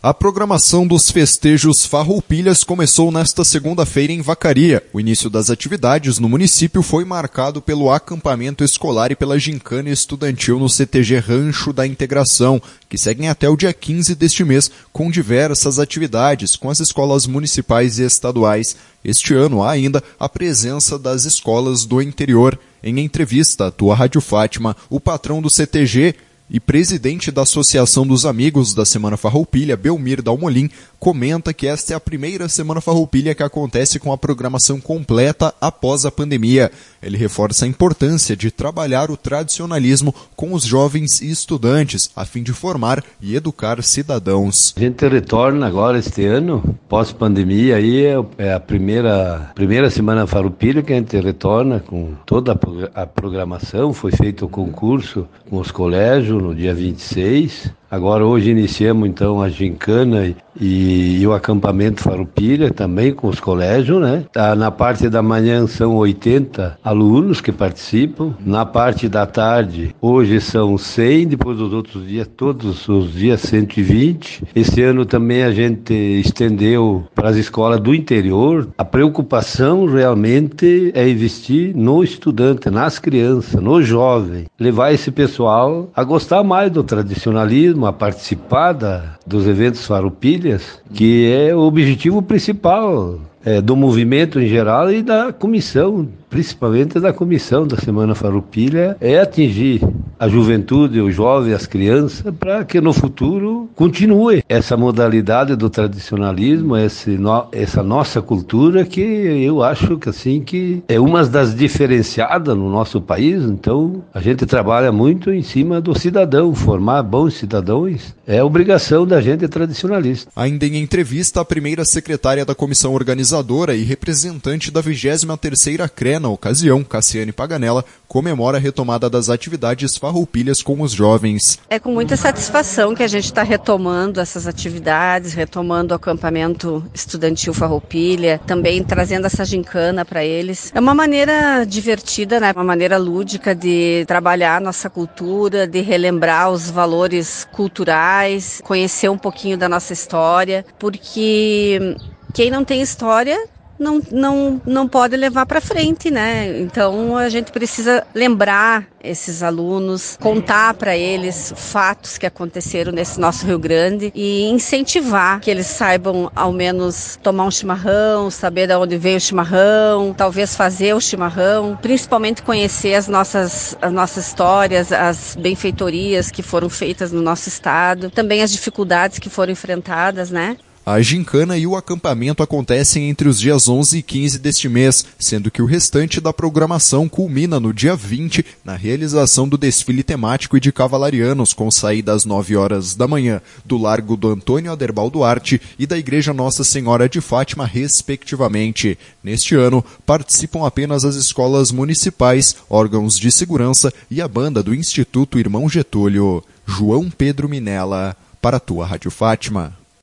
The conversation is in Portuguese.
A programação dos festejos Farroupilhas começou nesta segunda-feira em Vacaria. O início das atividades no município foi marcado pelo acampamento escolar e pela gincana estudantil no CTG Rancho da Integração, que seguem até o dia 15 deste mês, com diversas atividades com as escolas municipais e estaduais. Este ano há ainda a presença das escolas do interior. Em entrevista à Tua Rádio Fátima, o patrão do CTG e presidente da Associação dos Amigos da Semana Farroupilha, Belmir Dalmolin, comenta que esta é a primeira Semana Farroupilha que acontece com a programação completa após a pandemia. Ele reforça a importância de trabalhar o tradicionalismo com os jovens e estudantes, a fim de formar e educar cidadãos. A gente retorna agora este ano, pós-pandemia, aí é a primeira Semana Farroupilha que a gente retorna com toda a programação. Foi feito o concurso com os colégios no dia 26. Agora hoje iniciamos então a gincana e o acampamento Farroupilha também com os colégios, né? Na parte da manhã são 80 alunos que participam. Na parte da tarde hoje são 100, depois dos outros dias, todos os dias 120. Esse ano também a gente estendeu para as escolas do interior. A preocupação realmente é investir no estudante, nas crianças, no jovem. Levar esse pessoal a gostar mais do tradicionalismo, a participar dos eventos Farroupilhas, que é o objetivo principal do movimento em geral e da comissão, principalmente da comissão da Semana Farroupilha, é atingir a juventude, o jovem, as crianças, para que no futuro continue essa modalidade do tradicionalismo, essa nossa cultura, que eu acho que assim que é uma das diferenciadas no nosso país. Então a gente trabalha muito em cima do cidadão, formar bons cidadãos é obrigação da gente tradicionalista. Ainda em entrevista, a primeira secretária da comissão organizadora e representante da 23ª CRE na ocasião, Cassiane Paganella, comemora a retomada das atividades Farroupilhas com os jovens. É com muita satisfação que a gente está retomando essas atividades, retomando o acampamento estudantil Farroupilha, também trazendo essa gincana para eles. É uma maneira divertida, né? Uma maneira lúdica de trabalhar a nossa cultura, de relembrar os valores culturais, conhecer um pouquinho da nossa história, porque quem não tem história não pode levar para frente, né? Então a gente precisa lembrar esses alunos, contar para eles fatos que aconteceram nesse nosso Rio Grande e incentivar que eles saibam ao menos tomar um chimarrão, saber de onde veio o chimarrão, talvez fazer o chimarrão, principalmente conhecer as nossas histórias, as benfeitorias que foram feitas no nosso estado, também as dificuldades que foram enfrentadas, né? A gincana e o acampamento acontecem entre os dias 11 e 15 deste mês, sendo que o restante da programação culmina no dia 20, na realização do desfile temático e de cavalarianos, com saída às 9 horas da manhã, do Largo do Antônio Aderbal Duarte e da Igreja Nossa Senhora de Fátima, respectivamente. Neste ano, participam apenas as escolas municipais, órgãos de segurança e a banda do Instituto Irmão Getúlio. João Pedro Minella, para a Tua Rádio Fátima.